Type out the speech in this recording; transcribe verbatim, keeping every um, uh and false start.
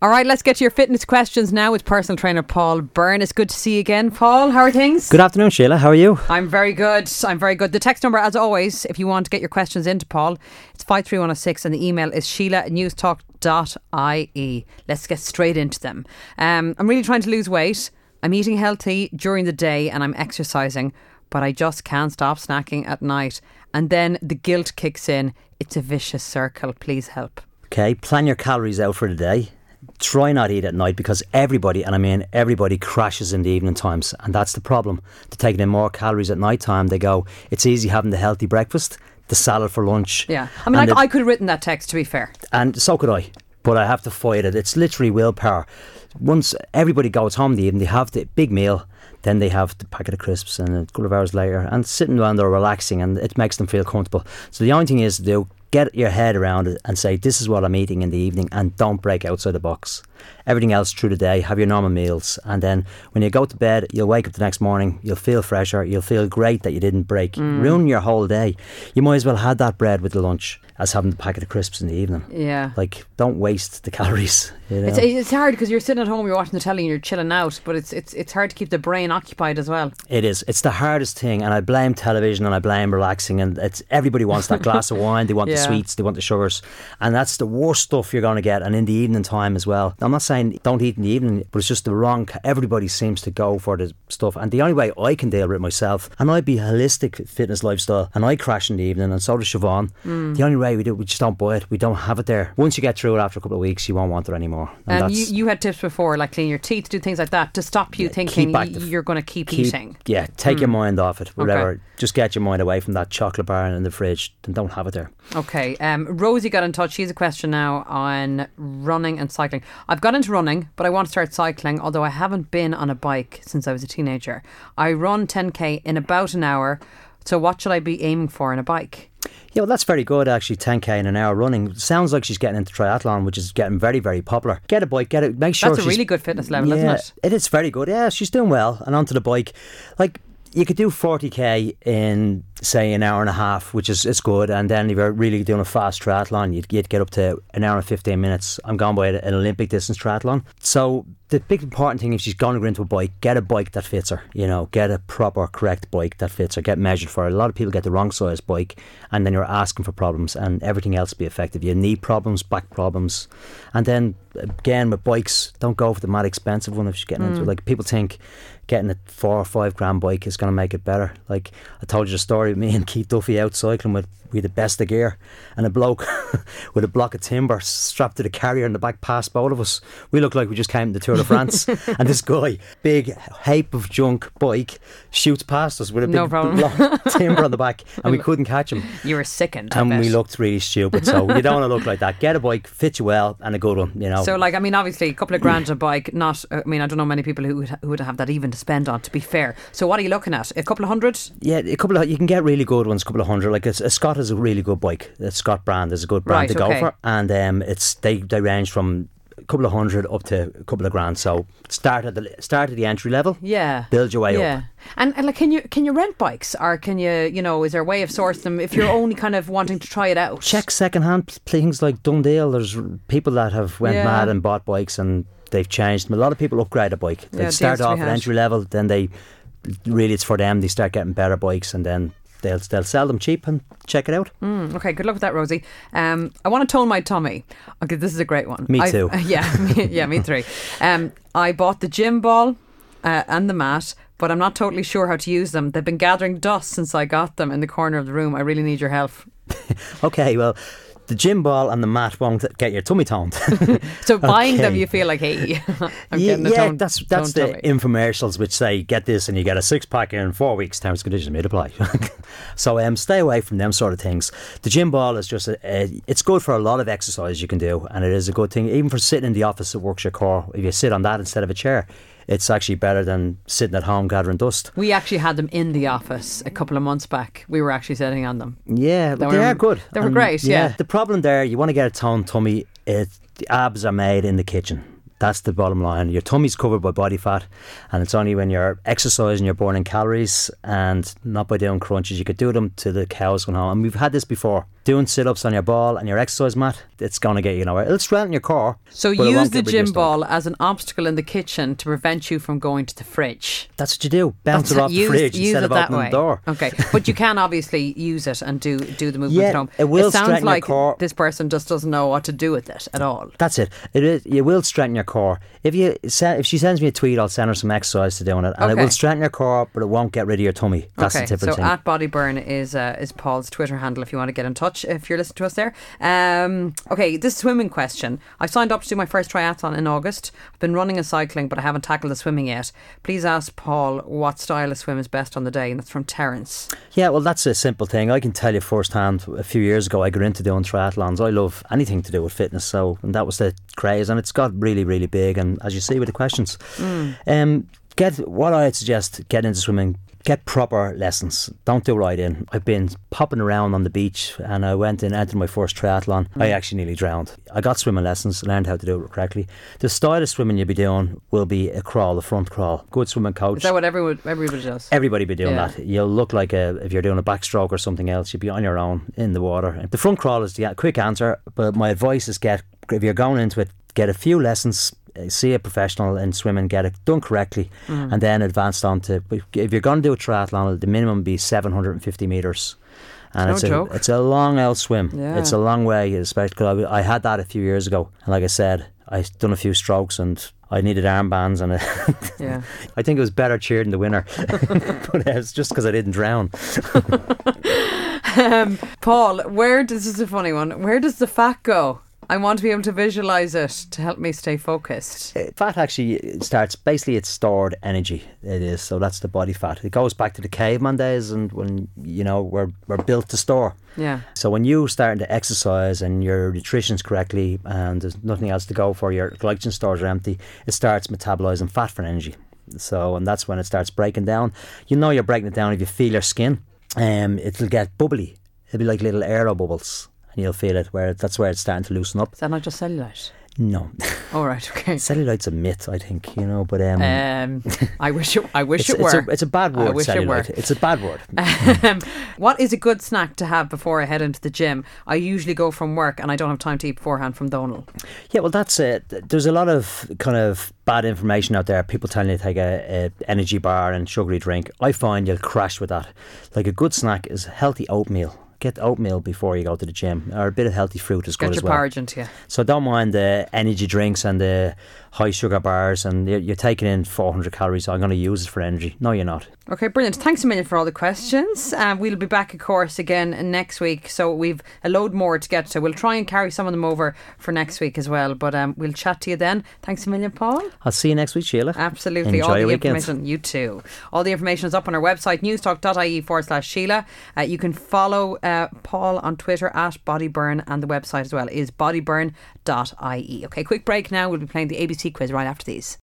All right, let's get to your fitness questions now with personal trainer Paul Byrne. It's good to see you again, Paul. How are things? Good afternoon, Sheila. How are you? I'm very good. I'm very good. The text number, as always, if you want to get your questions into Paul, it's five three one oh six and the email is sheila at newstalk dot I E. Let's get straight into them. Um, I'm really trying to lose weight. I'm eating healthy during the day and I'm exercising, but I just can't stop snacking at night. And then the guilt kicks in. It's a vicious circle. Please help. Okay, plan your calories out for the day. Try not to eat at night because everybody, and I mean everybody, crashes in the evening times, and that's the problem. They're taking in more calories at night time. They go, it's easy having the healthy breakfast, the salad for lunch. Yeah, I mean, I, the, I could have written that text, to be fair. And so could I, but I have to fight it. It's literally willpower. Once everybody goes home in the evening, they have the big meal, then they have the packet of crisps, and a couple of hours later, and sitting around there relaxing, and it makes them feel comfortable. So the only thing is, they'll get your head around it and say, this is what I'm eating in the evening, and don't break outside the box. Everything else through the day, have your normal meals, and then when you go to bed, you'll wake up the next morning, you'll feel fresher, you'll feel great that you didn't break, mm. ruin your whole day. You might as well have that bread with the lunch as having the packet of crisps in the evening. Yeah. Like, don't waste the calories. You know? It's it's hard because you're sitting at home, you're watching the telly and you're chilling out, but it's it's it's hard to keep the brain occupied as well. It is. It's the hardest thing, and I blame television and I blame relaxing, and it's everybody wants that glass of wine, they want yeah. the sweets, they want the sugars, and that's the worst stuff you're going to get, and in the evening time as well. I'm not saying don't eat in the evening, but it's just the wrong, everybody seems to go for the stuff, and the only way I can deal with it myself, and I'd be a holistic fitness lifestyle, and I crash in the evening, and so does Siobhan. Mm. The only way we do, we just don't buy it, we don't have it there. Once you get through it after a couple of weeks, you won't want it anymore. And um, you, you had tips before, like clean your teeth, do things like that, to stop you yeah, thinking you're going to keep, keep eating. Yeah, take mm. your mind off it, whatever. Okay. Just get your mind away from that chocolate bar in the fridge and don't have it there. Okay, um, Rosie got in touch. She has a question now on running and cycling. I've got into running, but I want to start cycling, although I haven't been on a bike since I was a teenager. I run ten K in about an hour, so what should I be aiming for in a bike? Yeah, well, that's very good, actually, ten K in an hour running. Sounds like she's getting into triathlon, which is getting very, very popular. Get a bike, get it, make sure That's a she's, really good fitness level, yeah, isn't it? It is very good, yeah, she's doing well. And onto the bike, like, you could do forty K in, say, an hour and a half, which is it's good. And then if you're really doing a fast triathlon, you'd, you'd get up to an hour and fifteen minutes. I'm going by an Olympic distance triathlon. So the big important thing, if she's going to go into a bike, get a bike that fits her. You know, get a proper, correct bike that fits her. Get measured for her. A lot of people get the wrong size bike, and then you're asking for problems, and everything else will be effective. You knee problems, back problems, and then again with bikes, don't go for the mad expensive one if she's getting mm. into it. Like, people think getting a four or five grand bike is going to make it better. Like, I told you the story of me and Keith Duffy out cycling with we had the best of gear, and a bloke with a block of timber strapped to the carrier in the back passed both of us. We looked like we just came to the Tour de France. And this guy, big heap of junk bike, shoots past us with a big no block of timber on the back, and we couldn't catch him. You were sickened. And we looked really stupid. So you don't want to look like that. Get a bike, fit you well, and a good one, you know. So, like, I mean, obviously a couple of grand a bike, not, I mean, I don't know many people who would, who would have that even to spend on, to be fair. So what are you looking at? A couple of hundred? Yeah, a couple of, you can get really good ones, a couple of hundred. Like, a, a Scott is a really good bike. A Scott brand is a good brand right, to okay. go for, and um, it's they, they range from a couple of hundred up to a couple of grand. So start at the start at the entry level. Yeah, build your way yeah. up. And, and like, can you can you rent bikes, or can you you know is there a way of sourcing them if you're only kind of wanting to try it out? Check second hand things like Dundale. There's people that have went yeah. mad and bought bikes, and they've changed them. A lot of people upgrade a bike. They yeah, start off at entry level, then they really it's for them. They start getting better bikes, and then They'll, they'll sell them cheap, and check it out. Mm, okay, good luck with that, Rosie. Um, I want to tone my tummy. Okay, this is a great one. Me I've, too. Uh, yeah, me, yeah, me three. Um, I bought the gym ball uh, and the mat, but I'm not totally sure how to use them. They've been gathering dust since I got them in the corner of the room. I really need your help. Okay, well, the gym ball and the mat won't get your tummy toned. So buying okay. them, you feel like, hey, I'm yeah, getting a yeah, toned, that's that's toned the tummy. infomercials which say get this and you get a six pack in four weeks. Terms and conditions may apply. So um, stay away from them sort of things. The gym ball is just a, a, it's good for a lot of exercise you can do, and it is a good thing even for sitting in the office. It works your core. If you sit on that instead of a chair, it's actually better than sitting at home gathering dust. We actually had them in the office a couple of months back. We were actually sitting on them. Yeah, they, they were, are good. They were and great, yeah. yeah. The problem there, you want to get a toned tummy, it, the abs are made in the kitchen. That's the bottom line. Your tummy's covered by body fat, and it's only when you're exercising you're burning calories, and not by doing crunches. You could do them to the cows going home. And we've had this before. doing sit-ups on your ball and your exercise mat, it's going to get you nowhere. It'll strengthen your core. So but it use won't the get rid of your gym stomach. ball as an obstacle in the kitchen to prevent you from going to the fridge. That's what you do. Bounce That's it off use, the fridge use instead it of that opening way. the door. Okay, but you can obviously use it and do do the movement Yeah, at home. it will sounds strengthen your like core. this person just doesn't know what to do with it at all. That's it. It is, you will strengthen your core. If you se- if she sends me a tweet, I'll send her some exercise to do on it, and it Okay. will strengthen your core, but it won't get rid of your tummy. That's Okay, the typical so thing. at Bodyburn is uh, is Paul's Twitter handle if you want to get in touch if you're listening to us there. Um, okay, this swimming question. I signed up to do my first triathlon in August. I've been running and cycling, but I haven't tackled the swimming yet. Please ask Paul what style of swim is best on the day, and that's from Terence. Yeah, well, that's a simple thing. I can tell you firsthand. A few years ago, I got into doing triathlons. I love anything to do with fitness, so and that was the craze, and it's got really, really big. And as you see with the questions, Mm. um, get what I'd suggest: get into swimming. Get proper lessons. Don't do right in. I've been popping around on the beach and I went and entered my first triathlon. I actually nearly drowned. I got swimming lessons, learned how to do it correctly. The style of swimming you'll be doing will be a crawl, a front crawl. Good swimming coach. Is that what everyone, everybody does? Everybody be doing Yeah. that. You'll look like a, if you're doing a backstroke or something else, you'll be on your own in the water. The front crawl is the quick answer, but my advice is get, if you're going into it, get a few lessons, uh, see a professional in swimming, get it done correctly, Mm. and then advance on to, if you're going to do a triathlon, the minimum be seven hundred fifty metres. And No it's joke. a it's a long old swim. Yeah. It's a long way, especially 'cause I, I had that a few years ago. And like I said, I done a few strokes and I needed armbands, and a Yeah. I think it was better cheered than the winner, but it's just because I didn't drown. Um, Paul, where does this is a funny one? Where does the fat go? I want to be able to visualize it to help me stay focused. Uh, Fat actually starts, basically it's stored energy, it is, so that's the body fat. It goes back to the caveman days, and when, you know, we're, we're built to store. Yeah. So when you starting to exercise and your nutrition's correctly and there's nothing else to go for, your glycogen stores are empty, it starts metabolising fat for energy. So, and that's when it starts breaking down. You know you're breaking it down if you feel your skin. Um, it'll get bubbly. It'll be like little aero bubbles, and you'll feel it, where that's where it's starting to loosen up. Is that not just cellulite? No. All right, okay. Cellulite's a myth, I think, you know, but um, Um, I wish it. I wish it's, it it's, were. a, it's a bad I word, wish it were. cellulite. It's a bad word. Um, what is a good snack to have before I head into the gym? I usually go from work and I don't have time to eat beforehand from Donal. Yeah, well, that's it. There's a lot of kind of bad information out there. People telling you to take a, a energy bar and sugary drink. I find you'll crash with that. Like a good snack is healthy oatmeal. Get oatmeal before you go to the gym, or a bit of healthy fruit is Get good your as well. porridge into you. So don't mind the energy drinks and the high sugar bars, and you're, you're taking in four hundred calories. So I'm going to use it for energy. No, you're not. Okay, brilliant. Thanks a million for all the questions. Um, we'll be back, of course, again next week. So we've a load more to get to. We'll try and carry some of them over for next week as well. But um, we'll chat to you then. Thanks a million, Paul. I'll see you next week, Sheila. Absolutely. Enjoy all the your weekend. information, you too. All the information is up on our website, newstalk.ie forward slash Sheila. Uh, you can follow uh, Paul on Twitter at Bodyburn, and the website as well is bodyburn dot I E. Okay, quick break now. We'll be playing the A B C quiz right after these.